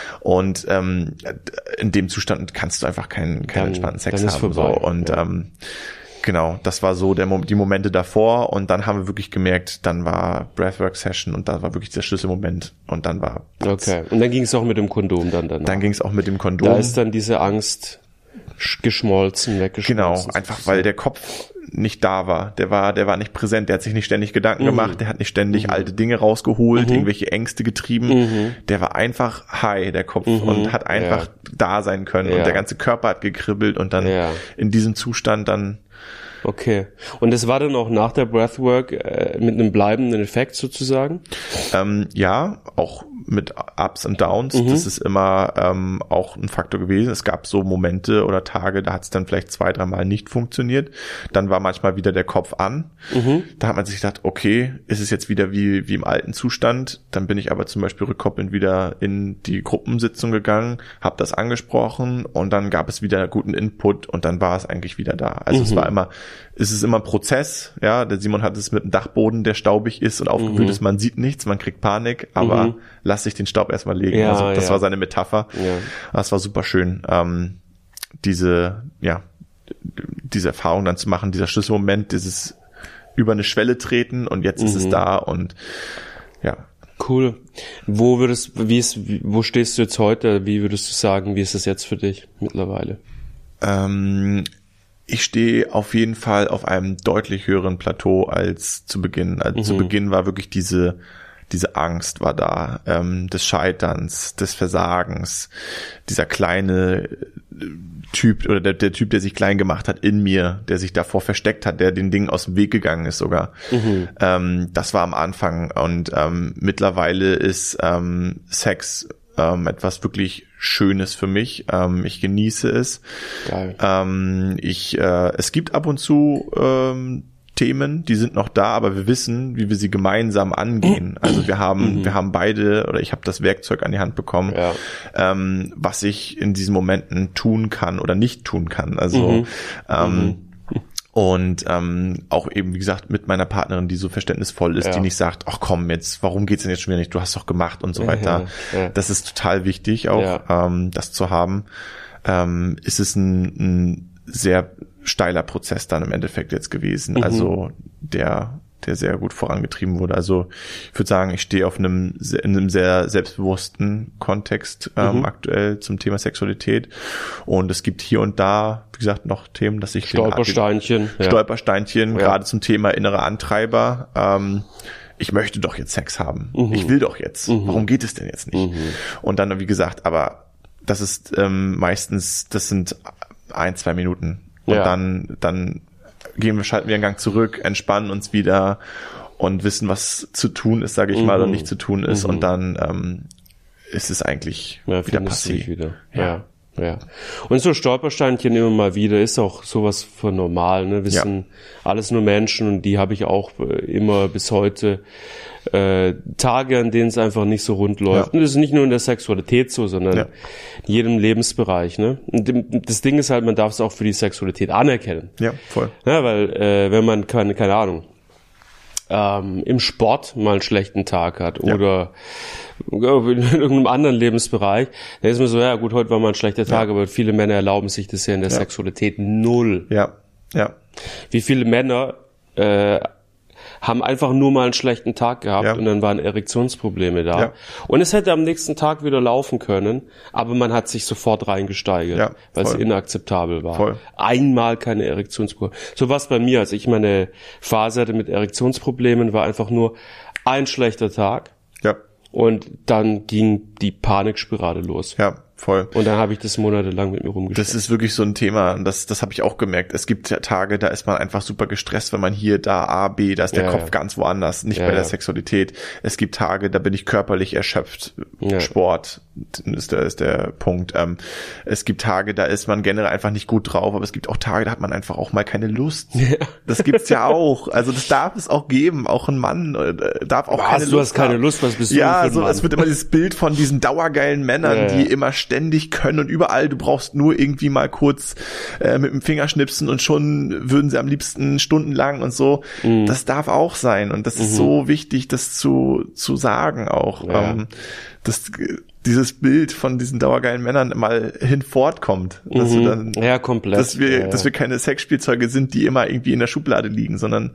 Und ähm, in dem Zustand kannst du einfach keinen, keinen entspannten Sex haben. Vorbei, so. Und ja. ähm, genau, das war so der die Momente davor. Und dann haben wir wirklich gemerkt, dann war Breathwork-Session und da war wirklich der Schlüsselmoment. Und dann war Platz. Okay, und dann ging es auch mit dem Kondom dann danach. Dann ging es auch mit dem Kondom. Da ist dann diese Angst geschmolzen, weggeschmolzen. Genau, einfach weil der Kopf nicht da war. Der war, der war nicht präsent. Der hat sich nicht ständig Gedanken mhm. gemacht. Der hat nicht ständig mhm. alte Dinge rausgeholt, mhm. irgendwelche Ängste getrieben. Mhm. Der war einfach high, der Kopf, mhm. und hat einfach ja. da sein können. Ja. Und der ganze Körper hat gekribbelt und dann ja. in diesem Zustand dann. Okay. Und das war dann auch nach der Breathwork äh, mit einem bleibenden Effekt sozusagen? Ähm, ja, auch mit Ups und Downs. Mhm. Das ist immer ähm, auch ein Faktor gewesen. Es gab so Momente oder Tage, da hat es dann vielleicht zwei, dreimal nicht funktioniert. Dann war manchmal wieder der Kopf an. Mhm. Da hat man sich gedacht, okay, ist es jetzt wieder wie wie im alten Zustand? Dann bin ich aber zum Beispiel rückkoppelnd wieder in die Gruppensitzung gegangen, habe das angesprochen und dann gab es wieder guten Input und dann war es eigentlich wieder da. Also mhm. es war immer Es ist immer ein Prozess, ja. Der Simon hat es mit einem Dachboden, der staubig ist und aufgewühlt mhm. ist. Man sieht nichts, man kriegt Panik, aber mhm. lass sich den Staub erstmal legen. Ja, also das ja. war seine Metapher. Ja. Das war super schön, ähm, diese, ja, diese Erfahrung dann zu machen, dieser Schlüsselmoment, dieses über eine Schwelle treten und jetzt mhm. ist es da und ja. Cool. Wo würdest, wie ist, wo stehst du jetzt heute? Wie würdest du sagen, wie ist es jetzt für dich mittlerweile? Ähm, Ich stehe auf jeden Fall auf einem deutlich höheren Plateau als zu Beginn. Also mhm. zu Beginn war wirklich diese diese Angst war da, ähm, des Scheiterns, des Versagens, dieser kleine Typ oder der, der Typ, der sich klein gemacht hat in mir, der sich davor versteckt hat, der den Dingen aus dem Weg gegangen ist sogar. Mhm. Ähm, das war am Anfang und ähm, mittlerweile ist ähm, Sex ähm, etwas wirklich Schönes für mich. Ähm, ich genieße es. Geil. Ähm, ich, äh, es gibt ab und zu ähm, Themen, die sind noch da, aber wir wissen, wie wir sie gemeinsam angehen. Also wir haben, mhm. wir haben beide, oder ich habe das Werkzeug an die Hand bekommen, ja. ähm, was ich in diesen Momenten tun kann oder nicht tun kann. Also mhm. ähm, mhm. Und ähm, auch eben, wie gesagt, mit meiner Partnerin, die so verständnisvoll ist, ja. die nicht sagt, ach komm, jetzt, warum geht's denn jetzt schon wieder nicht? Du hast doch gemacht und so weiter. Ja, ja. Das ist total wichtig, auch ja. ähm, das zu haben. Ähm, ist es ein, ein sehr steiler Prozess dann im Endeffekt jetzt gewesen. Mhm. Also der der sehr gut vorangetrieben wurde. Also ich würde sagen, ich stehe auf einem, in einem sehr selbstbewussten Kontext ähm, mhm. aktuell zum Thema Sexualität. Und es gibt hier und da, wie gesagt, noch Themen, dass ich... Stolpersteinchen. Den, Stolpersteinchen, ja. gerade zum Thema innere Antreiber. Ähm, ich möchte doch jetzt Sex haben. Mhm. Ich will doch jetzt. Mhm. Warum geht es denn jetzt nicht? Mhm. Und dann, wie gesagt, aber das ist ähm, meistens, das sind ein, zwei Minuten. Und ja. dann, dann gehen wir, schalten wir einen Gang zurück, entspannen uns wieder und wissen, was zu tun ist, sage ich mhm. mal, oder nicht zu tun ist. Mhm. Und dann ähm, ist es eigentlich ja, wieder passiv. Wieder. Ja. ja, ja. Und so Stolpersteinchen immer mal wieder ist auch sowas von normal. Ne? Wir ja. sind alles nur Menschen und die habe ich auch immer bis heute. Äh, Tage, an denen es einfach nicht so rund läuft. Ja. Und das ist nicht nur in der Sexualität so, sondern ja. in jedem Lebensbereich. Ne? Und das Ding ist halt, man darf es auch für die Sexualität anerkennen. Ja, voll. Ja, weil äh, wenn man keine, keine Ahnung, ähm, im Sport mal einen schlechten Tag hat ja. oder in irgendeinem anderen Lebensbereich, dann ist man so, ja gut, heute war mal ein schlechter Tag, ja. aber viele Männer erlauben sich das ja in der ja. Sexualität null. Ja, ja. Wie viele Männer äh, haben einfach nur mal einen schlechten Tag gehabt ja. und dann waren Erektionsprobleme da. Ja. Und es hätte am nächsten Tag wieder laufen können, aber man hat sich sofort reingesteigert, ja, weil es inakzeptabel war. Voll. Einmal keine Erektionsprobleme. So war es bei mir, als ich meine Phase hatte mit Erektionsproblemen, war einfach nur ein schlechter Tag. Ja. Und dann ging die Panikspirale los. Ja. Voll. Und dann habe ich das monatelang mit mir rumgeschleppt. Das ist wirklich so ein Thema und das, das habe ich auch gemerkt. Es gibt Tage, da ist man einfach super gestresst, wenn man hier, da, A, B, da ist der ja, Kopf ja. ganz woanders, nicht ja, bei der ja. Sexualität. Es gibt Tage, da bin ich körperlich erschöpft. Ja. Sport ist der, ist der Punkt. Ähm, es gibt Tage, da ist man generell einfach nicht gut drauf, aber es gibt auch Tage, da hat man einfach auch mal keine Lust. Ja. Das gibt's ja auch. Also das darf es auch geben. Auch ein Mann äh, darf auch was, keine Lust du hast keine haben. Lust, was bist du ja, für ein so, Mann? Es wird immer dieses Bild von diesen dauergeilen Männern, ja, die ja. immer ständig können und überall, du brauchst nur irgendwie mal kurz äh, mit dem Finger schnipsen und schon würden sie am liebsten stundenlang und so. Mhm. Das darf auch sein und das mhm. ist so wichtig, das zu zu sagen auch. Ja. Ähm, dass dieses Bild von diesen dauergeilen Männern mal hinfortkommt. Dass mhm. wir dann, ja, komplett. Dass wir, ja, ja. dass wir keine Sexspielzeuge sind, die immer irgendwie in der Schublade liegen, sondern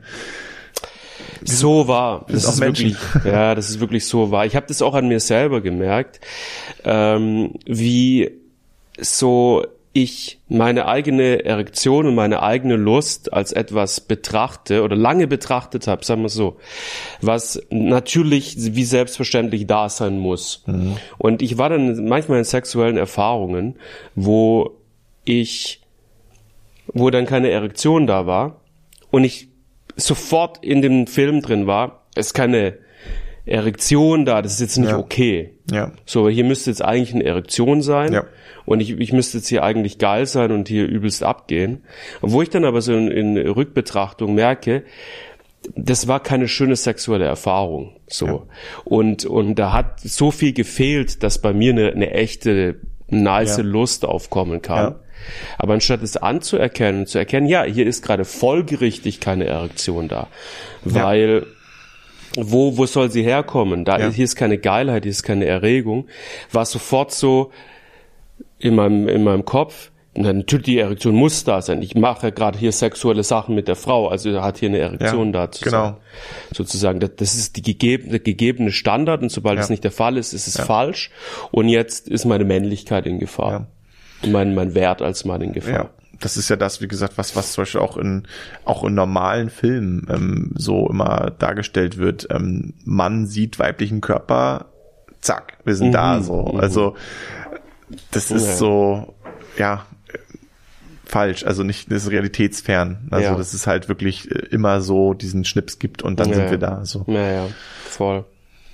so wahr. Das ist Menschen. wirklich, ja, das ist wirklich so wahr. Ich habe das auch an mir selber gemerkt, ähm, wie so ich meine eigene Erektion und meine eigene Lust als etwas betrachte oder lange betrachtet habe, sagen wir so, was natürlich wie selbstverständlich da sein muss. Mhm. Und ich war dann manchmal in sexuellen Erfahrungen, wo ich, wo dann keine Erektion da war und ich sofort in dem Film drin war, es ist keine Erektion da, das ist jetzt nicht ja. okay. Ja. So, hier müsste jetzt eigentlich eine Erektion sein ja. und ich, ich müsste jetzt hier eigentlich geil sein und hier übelst abgehen. Wo ich dann aber so in, in Rückbetrachtung merke, das war keine schöne sexuelle Erfahrung. So. Ja. Und, und da hat so viel gefehlt, dass bei mir eine, eine echte, nice ja. Lust aufkommen kann. Ja. Aber anstatt es anzuerkennen, zu erkennen, ja, hier ist gerade folgerichtig keine Erektion da, weil ja. wo wo soll sie herkommen? Da ja. hier ist keine Geilheit, hier ist keine Erregung. War sofort so in meinem in meinem Kopf. Na, natürlich, die Erektion muss da sein. Ich mache gerade hier sexuelle Sachen mit der Frau, also hat hier eine Erektion ja, da zu genau. sein. Sozusagen, das, das ist die gegebene, gegebene Standard und sobald ja. es nicht der Fall ist, ist es ja. falsch. Und jetzt ist meine Männlichkeit in Gefahr. Ja. Mein, mein Wert als Mann in Gefahr. Ja, das ist ja das, wie gesagt, was was zum Beispiel auch in auch in normalen Filmen ähm, so immer dargestellt wird. Ähm, Mann sieht weiblichen Körper, zack, wir sind mhm. da so. Mhm. Also das ist ja. so, ja, falsch, also nicht, das ist realitätsfern. Also ja. das ist halt wirklich immer so diesen Schnips gibt und dann ja, sind wir da. So. Ja, ja, voll.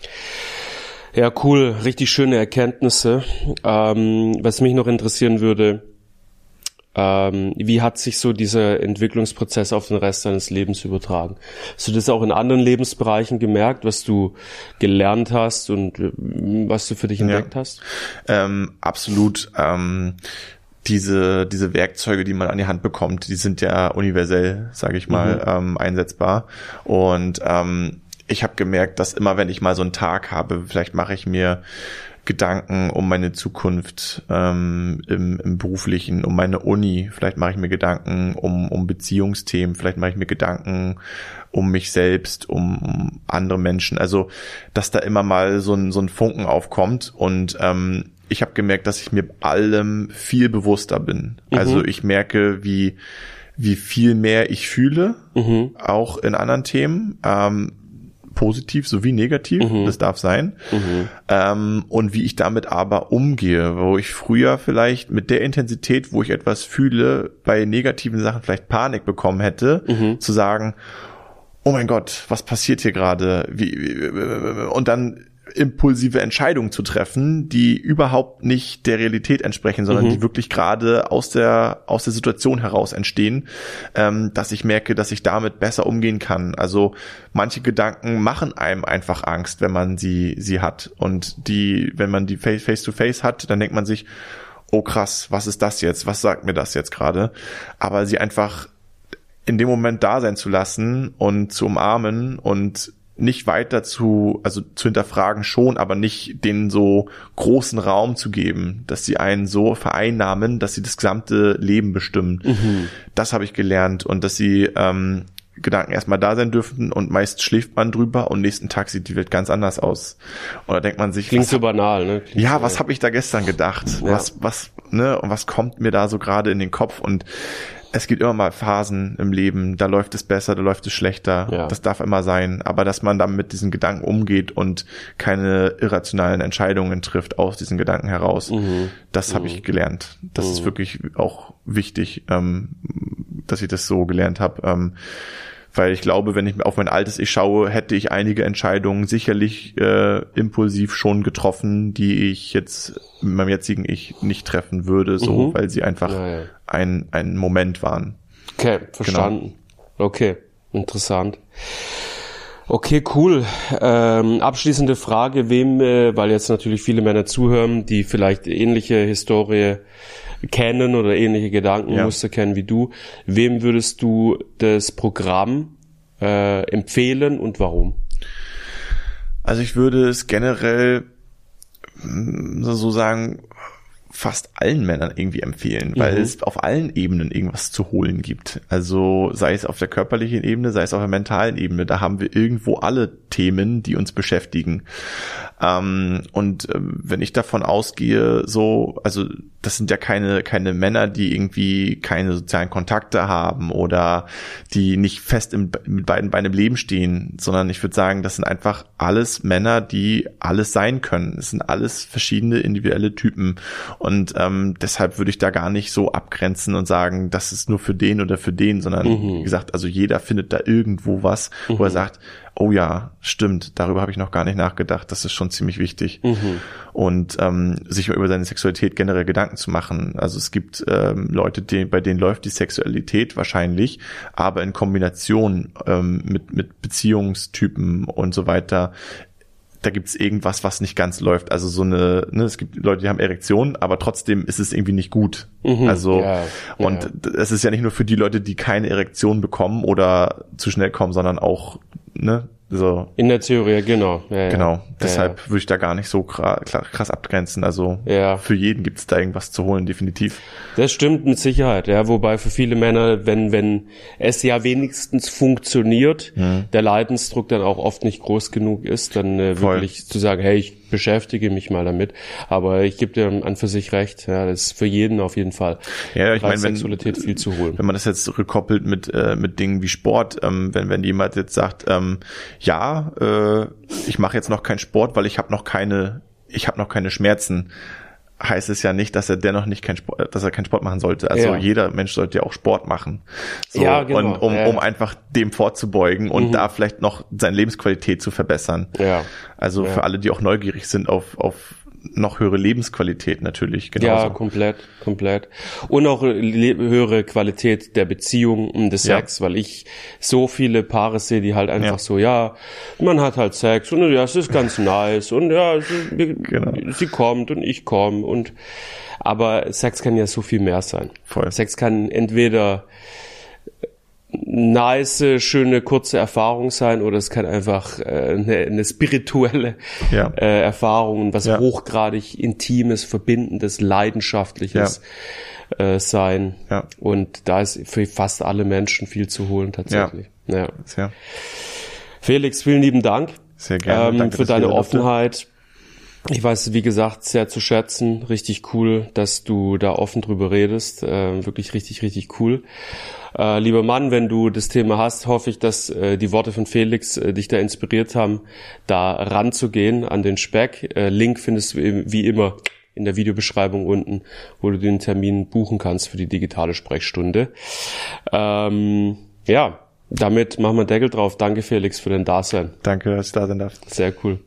Ja, cool, richtig schöne Erkenntnisse. Ähm, was mich noch interessieren würde, ähm, wie hat sich so dieser Entwicklungsprozess auf den Rest deines Lebens übertragen? Hast du das auch in anderen Lebensbereichen gemerkt, was du gelernt hast und äh, was du für dich entdeckt ja. hast? Ähm, absolut. Ähm, diese diese Werkzeuge, die man an die Hand bekommt, die sind ja universell, sage ich mal, mhm. ähm, einsetzbar. Und ähm, ich habe gemerkt, dass immer, wenn ich mal so einen Tag habe, vielleicht mache ich mir Gedanken um meine Zukunft ähm, im, im Beruflichen, um meine Uni, vielleicht mache ich mir Gedanken um, um Beziehungsthemen, vielleicht mache ich mir Gedanken um mich selbst, um, um andere Menschen. Also, dass da immer mal so ein, so ein Funken aufkommt und ähm, ich habe gemerkt, dass ich mir allem viel bewusster bin. Mhm. Also ich merke, wie wie viel mehr ich fühle, mhm. auch in anderen Themen. Ähm, positiv sowie negativ, mhm. das darf sein. Mhm. Ähm, und wie ich damit aber umgehe, wo ich früher vielleicht mit der Intensität, wo ich etwas fühle, bei negativen Sachen vielleicht Panik bekommen hätte, mhm. zu sagen, oh mein Gott, was passiert hier gerade? Wie, wie, und dann impulsive Entscheidungen zu treffen, die überhaupt nicht der Realität entsprechen, sondern mhm. die wirklich gerade aus der aus der Situation heraus entstehen, ähm, dass ich merke, dass ich damit besser umgehen kann. Also manche Gedanken machen einem einfach Angst, wenn man sie sie hat und die, wenn man die face to face hat, dann denkt man sich, oh krass, was ist das jetzt? Was sagt mir das jetzt gerade? Aber sie einfach in dem Moment da sein zu lassen und zu umarmen und nicht weiter zu, also zu hinterfragen schon, aber nicht den so großen Raum zu geben, dass sie einen so vereinnahmen, dass sie das gesamte Leben bestimmen. Mhm. Das habe ich gelernt und dass sie ähm, Gedanken erstmal da sein dürfen und meist schläft man drüber und nächsten Tag sieht die Welt ganz anders aus. Und da denkt man sich, klingt so banal, ne? Klingt ja, so, was habe ich da gestern gedacht? Ja. Was, was, ne? Und was kommt mir da so gerade in den Kopf? Und es gibt immer mal Phasen im Leben, da läuft es besser, da läuft es schlechter. Ja. Das darf immer sein. Aber dass man dann mit diesen Gedanken umgeht und keine irrationalen Entscheidungen trifft aus diesen Gedanken heraus, mhm. das habe mhm. ich gelernt. Das mhm. ist wirklich auch wichtig, ähm, dass ich das so gelernt habe. Ähm, weil ich glaube, wenn ich auf mein altes Ich schaue, hätte ich einige Entscheidungen sicherlich äh, impulsiv schon getroffen, die ich jetzt mit meinem jetzigen Ich nicht treffen würde, so, mhm. weil sie einfach ja, ja. ein ein Moment waren. Okay, verstanden. Genau. Okay, interessant. Okay, cool. Ähm, abschließende Frage, wem, äh, weil jetzt natürlich viele Männer zuhören, die vielleicht ähnliche Historie kennen oder ähnliche Gedankenmuster ja. kennen wie du. Wem würdest du das Programm äh, empfehlen und warum? Also ich würde es generell so sagen, fast allen Männern irgendwie empfehlen, weil mhm. es auf allen Ebenen irgendwas zu holen gibt. Also sei es auf der körperlichen Ebene, sei es auf der mentalen Ebene, da haben wir irgendwo alle Themen, die uns beschäftigen. Ähm, und äh, wenn ich davon ausgehe, so, also das sind ja keine keine Männer, die irgendwie keine sozialen Kontakte haben oder die nicht fest im, mit beiden Beinen im Leben stehen, sondern ich würde sagen, das sind einfach alles Männer, die alles sein können. Es sind alles verschiedene individuelle Typen und ähm, deshalb würde ich da gar nicht so abgrenzen und sagen, das ist nur für den oder für den, sondern mhm. wie gesagt, also jeder findet da irgendwo was, mhm. wo er sagt, oh ja, stimmt, darüber habe ich noch gar nicht nachgedacht, das ist schon ziemlich wichtig. Mhm. Und ähm, sich über seine Sexualität generell Gedanken zu machen. Also es gibt ähm, Leute, die, bei denen läuft die Sexualität wahrscheinlich, aber in Kombination ähm, mit, mit Beziehungstypen und so weiter, da gibt's irgendwas, was nicht ganz läuft. Also so eine, ne, es gibt Leute, die haben Erektionen, aber trotzdem ist es irgendwie nicht gut. Mhm, also ja, und ja. es ist ja nicht nur für die Leute, die keine Erektion bekommen oder zu schnell kommen, sondern auch, ne, So. In der Theorie, genau. Ja, genau. Ja, deshalb ja. würde ich da gar nicht so krass, krass abgrenzen. Also ja. für jeden gibt es da irgendwas zu holen, definitiv. Das stimmt mit Sicherheit, ja. Wobei für viele Männer, wenn wenn es ja wenigstens funktioniert, hm. der Leidensdruck dann auch oft nicht groß genug ist, dann äh, wirklich zu sagen, hey, ich beschäftige mich mal damit. Aber ich gebe dir an für sich recht, ja, das ist für jeden auf jeden Fall. Ja, ich meine, wenn Sexualität viel zu holen. Wenn man das jetzt rückkoppelt mit äh, mit Dingen wie Sport, ähm, wenn wenn jemand jetzt sagt, ähm, ja, äh, ich mache jetzt noch keinen Sport, weil ich habe noch keine, ich habe noch keine Schmerzen, heißt es ja nicht, dass er dennoch nicht kein Sport, dass er keinen Sport machen sollte. Also ja. jeder Mensch sollte ja auch Sport machen. So, ja, genau. Und um, ja. um einfach dem vorzubeugen und mhm. da vielleicht noch seine Lebensqualität zu verbessern. Ja. Also ja. für alle, die auch neugierig sind auf auf noch höhere Lebensqualität natürlich. Genauso. Ja, komplett, komplett. Und auch höhere Qualität der Beziehung und des ja. Sex, weil ich so viele Paare sehe, die halt einfach ja. so, ja, man hat halt Sex und ja, es ist ganz nice und ja, sie, genau. sie kommt und ich komme und aber Sex kann ja so viel mehr sein. Voll. Sex kann entweder nice, schöne, kurze Erfahrung sein oder es kann einfach äh, eine, eine spirituelle ja. äh, Erfahrung, was ja. hochgradig Intimes, Verbindendes, Leidenschaftliches ja. äh, sein. Ja. Und da ist für fast alle Menschen viel zu holen tatsächlich. Ja. Ja. Ja. Felix, vielen lieben Dank. Sehr gerne. Ähm, Danke, für deine Offenheit. Ich weiß, wie gesagt, sehr zu schätzen. Richtig cool, dass du da offen drüber redest. Äh, wirklich richtig, richtig cool. Äh, lieber Mann, wenn du das Thema hast, hoffe ich, dass äh, die Worte von Felix äh, dich da inspiriert haben, da ranzugehen an den Speck. Äh, Link findest du wie immer in der Videobeschreibung unten, wo du den Termin buchen kannst für die digitale Sprechstunde. Ähm, ja, damit machen wir Deckel drauf. Danke, Felix, für dein Dasein. Danke, dass ich da sein darf. Sehr cool.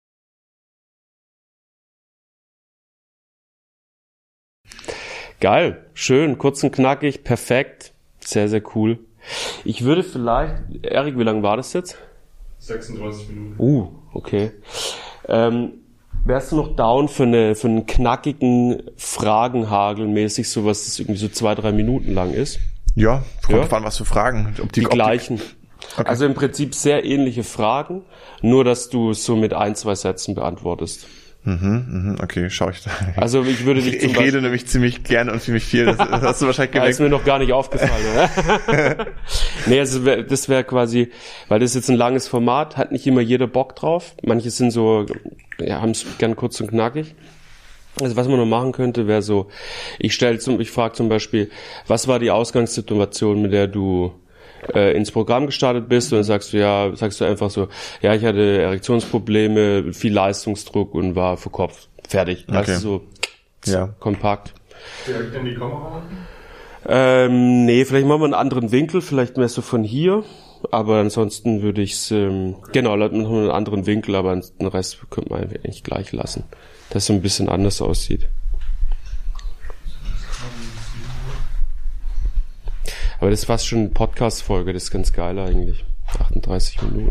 Geil, schön, kurz und knackig, perfekt, sehr, sehr cool. Ich würde vielleicht, Erik, wie lange war das jetzt? sechsunddreißig Minuten. Uh, okay. Ähm, wärst du noch down für, eine, für einen knackigen Fragenhagel mäßig, sowas, das irgendwie so zwei, drei Minuten lang ist? Ja, kommt drauf an, was für Fragen. Ob die, die ob gleichen. Die, okay. Also im Prinzip sehr ähnliche Fragen, nur dass du es so mit ein, zwei Sätzen beantwortest. Mhm, okay, schau ich da. Also ich würde dich ich, zum ich Beispiel, rede nämlich ziemlich gerne und ziemlich viel, das, das hast du wahrscheinlich gemerkt. Das ist mir noch gar nicht aufgefallen, oder? Nee, also das wäre quasi, weil das ist jetzt ein langes Format, hat nicht immer jeder Bock drauf. Manche sind so, ja, haben es gern kurz und knackig. Also was man noch machen könnte, wäre so, ich stelle zum, ich frage zum Beispiel, was war die Ausgangssituation, mit der du äh, ins Programm gestartet bist, und dann sagst du ja, sagst du einfach so, ja, ich hatte Erektionsprobleme, viel Leistungsdruck und war verkopft. Fertig. Okay. Weißt du, so, ja. kompakt. Direkt in die Kamera? Ähm, nee, vielleicht machen wir einen anderen Winkel, vielleicht mehr so von hier, aber ansonsten würde ich's, ähm, genau, machen wir einen anderen Winkel, aber den Rest könnte man eigentlich gleich lassen, dass es so ein bisschen anders aussieht. Aber das ist fast schon eine Podcast-Folge, das ist ganz geil eigentlich. achtunddreißig Minuten.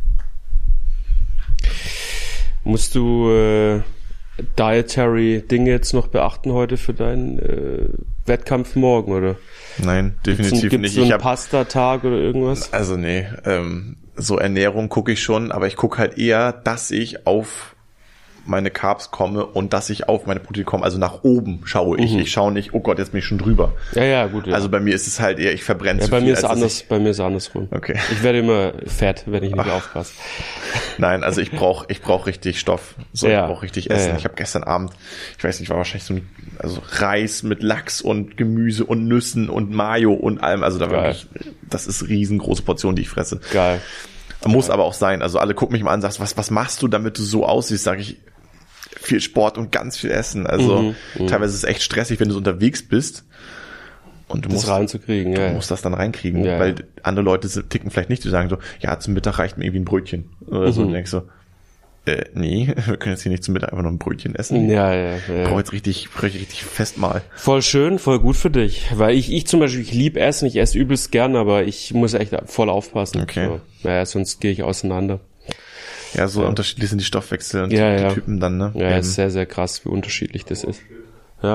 Musst du äh, dietary Dinge jetzt noch beachten heute für deinen äh, Wettkampf morgen, oder? Nein, definitiv gibt's, gibt's nicht. So einen ich hab, Pasta-Tag oder irgendwas? Also nee, ähm, so Ernährung gucke ich schon, aber ich gucke halt eher, dass ich auf meine Carbs komme und dass ich auf meine Proteine komme, also nach oben schaue ich. Mhm. Ich schaue nicht, oh Gott, jetzt bin ich schon drüber. Ja, ja, gut. Ja. Also bei mir ist es halt eher, ich verbrenne ja, zu bei viel. Mir ist als anders, ich, bei mir ist es andersrum. Okay. Ich werde immer fett, wenn ich nicht aufpasse. Nein, also ich brauche ich brauch richtig Stoff. So, ja. Ich brauche richtig Essen. Ja, ja. Ich habe gestern Abend, ich weiß nicht, war wahrscheinlich so ein also Reis mit Lachs und Gemüse und Nüssen und Mayo und allem. Also da war ich, das ist riesengroße Portion, die ich fresse. Geil. Muss Geil. Aber auch sein. Also alle gucken mich mal an und sagen, was, was machst du, damit du so aussiehst? Sag ich, viel Sport und ganz viel Essen. Also mhm, teilweise ist es echt stressig, wenn du so unterwegs bist und du das musst reinzukriegen, du ja, musst das dann reinkriegen, ja, weil andere Leute ticken vielleicht nicht, die sagen so, ja, zum Mittag reicht mir irgendwie ein Brötchen oder so. Mhm. Und denkst so, äh, nee, wir können jetzt hier nicht zum Mittag einfach noch ein Brötchen essen. Ja, ja, ja. Ich brauche jetzt richtig, richtig fest mal. Voll schön, voll gut für dich, weil ich, ich zum Beispiel, ich liebe Essen, ich esse übelst gern, aber ich muss echt voll aufpassen. Okay. So. Naja, sonst gehe ich auseinander. Ja, so ja. unterschiedlich sind die Stoffwechsel und ja, die ja. Typen dann, ne? Ja, ist sehr, sehr krass, wie unterschiedlich das ist. Ja.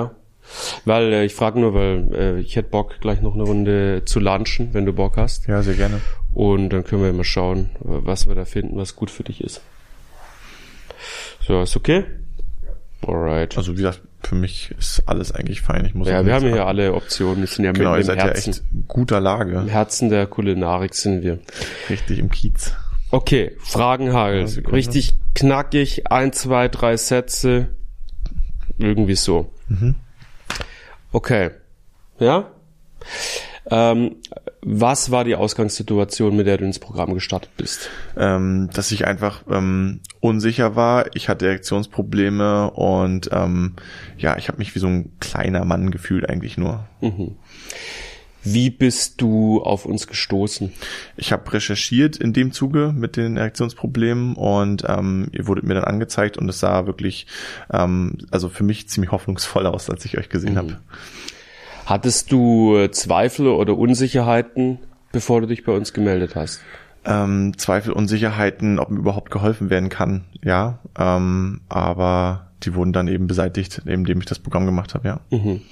Weil äh, ich frage nur, weil äh, ich hätte Bock, gleich noch eine Runde zu lunchen, wenn du Bock hast. Ja, sehr gerne. Und dann können wir mal schauen, was wir da finden, was gut für dich ist. So, ist okay? Alright. Also wie gesagt, für mich ist alles eigentlich fein. Ich muss ja, auch wir nichts haben hier machen. alle Optionen. Wir sind ja Genau, ihr mitten im seid Herzen. ja echt in guter Lage. Im Herzen der Kulinarik sind wir. Richtig im Kiez. Okay, Fragenhagel. Ja, Richtig knackig, ein, zwei, drei Sätze. Irgendwie so. Mhm. Okay. Ja? Ähm, was war die Ausgangssituation, mit der du ins Programm gestartet bist? Ähm, dass ich einfach ähm, unsicher war. Ich hatte Erektionsprobleme und ähm, ja, ich habe mich wie so ein kleiner Mann gefühlt eigentlich nur. Mhm. Wie bist du auf uns gestoßen? Ich habe recherchiert in dem Zuge mit den Erektionsproblemen und ähm, ihr wurdet mir dann angezeigt und es sah wirklich, ähm, also für mich ziemlich hoffnungsvoll aus, als ich euch gesehen Mhm. habe. Hattest du Zweifel oder Unsicherheiten, bevor du dich bei uns gemeldet hast? Ähm, Zweifel, Unsicherheiten, ob mir überhaupt geholfen werden kann, ja. Ähm, aber die wurden dann eben beseitigt, indem ich das Programm gemacht habe, ja. Mhm.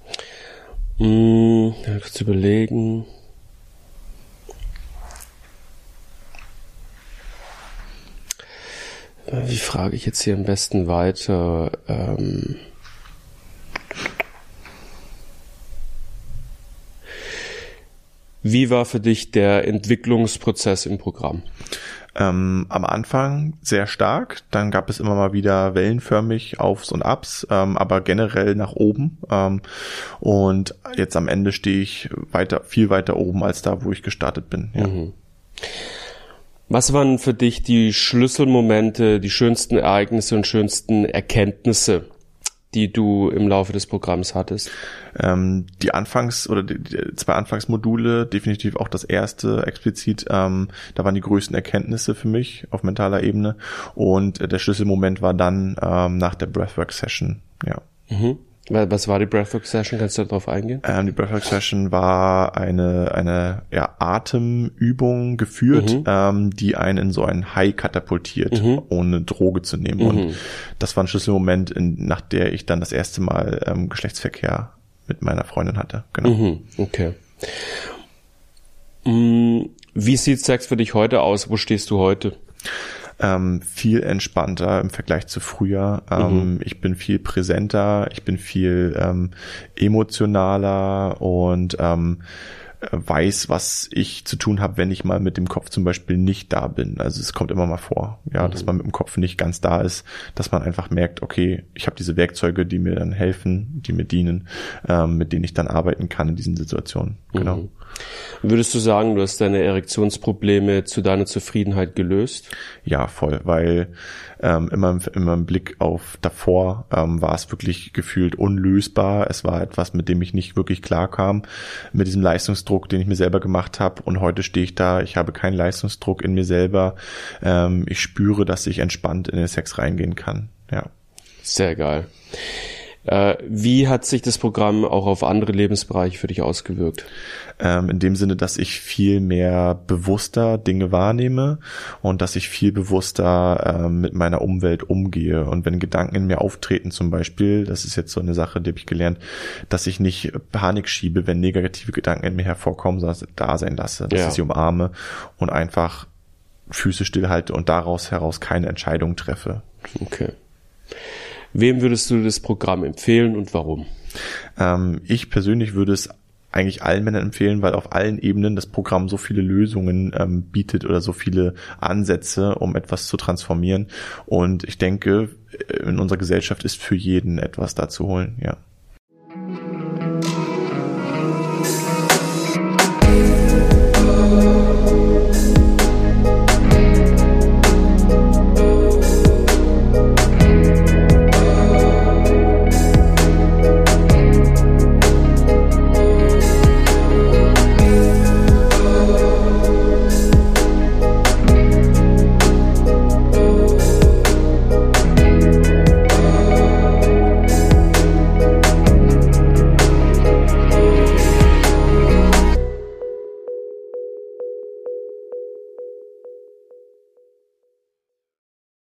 Hm, ja, kurz überlegen. Wie frage ich jetzt hier am besten weiter? Ähm Wie war für dich der Entwicklungsprozess im Programm? Ähm, am Anfang sehr stark, dann gab es immer mal wieder wellenförmig Aufs und Abs, ähm, aber generell nach oben. Ähm, und jetzt am Ende stehe ich weiter, viel weiter oben als da, wo ich gestartet bin. Ja. Mhm. Was waren für dich die Schlüsselmomente, die schönsten Ereignisse und schönsten Erkenntnisse, die du im Laufe des Programms hattest? Ähm, die Anfangs- oder die, die zwei Anfangsmodule, definitiv auch das erste explizit, ähm, da waren die größten Erkenntnisse für mich auf mentaler Ebene und äh, der Schlüsselmoment war dann ähm, nach der Breathwork-Session, ja. Mhm. Was war die Breathwork-Session? Kannst du darauf eingehen? Ähm, die Breathwork-Session war eine eine ja, Atemübung geführt, Mhm. ähm, die einen in so ein High katapultiert, Mhm. ohne Droge zu nehmen. Mhm. Und das war ein Schlüsselmoment, in, nach der ich dann das erste Mal ähm, Geschlechtsverkehr mit meiner Freundin hatte. Genau. Mhm. Okay. Mm, Wie sieht Sex für dich heute aus? Wo stehst du heute? Ähm, viel entspannter im Vergleich zu früher. Ähm, Mhm. Ich bin viel präsenter, ich bin viel ähm, emotionaler und ähm, weiß, was ich zu tun habe, wenn ich mal mit dem Kopf zum Beispiel nicht da bin. Also es kommt immer mal vor, ja, Mhm. dass man mit dem Kopf nicht ganz da ist, dass man einfach merkt, okay, ich habe diese Werkzeuge, die mir dann helfen, die mir dienen, ähm, mit denen ich dann arbeiten kann in diesen Situationen. Genau. Mhm. Würdest du sagen, du hast deine Erektionsprobleme zu deiner Zufriedenheit gelöst? Ja, voll, weil ähm, immer, immer im Blick auf davor ähm, war es wirklich gefühlt unlösbar. Es war etwas, mit dem ich nicht wirklich klarkam, mit diesem Leistungsdruck, den ich mir selber gemacht habe. Und heute stehe ich da, ich habe keinen Leistungsdruck in mir selber. Ähm, ich spüre, dass ich entspannt in den Sex reingehen kann. Ja. Sehr geil. Äh, wie hat sich das Programm auch auf andere Lebensbereiche für dich ausgewirkt? Ähm, in dem Sinne, dass ich viel mehr bewusster Dinge wahrnehme und dass ich viel bewusster ähm, mit meiner Umwelt umgehe. Und wenn Gedanken in mir auftreten zum Beispiel, das ist jetzt so eine Sache, die habe ich gelernt, dass ich nicht Panik schiebe, wenn negative Gedanken in mir hervorkommen, sondern dass ich da sein lasse, dass Ja. ich sie umarme und einfach Füße stillhalte und daraus heraus keine Entscheidung treffe. Okay. Wem würdest du das Programm empfehlen und warum? Ähm, ich persönlich würde es eigentlich allen Männern empfehlen, weil auf allen Ebenen das Programm so viele Lösungen ähm, bietet oder so viele Ansätze, um etwas zu transformieren. Und ich denke, in unserer Gesellschaft ist für jeden etwas da zu holen, ja.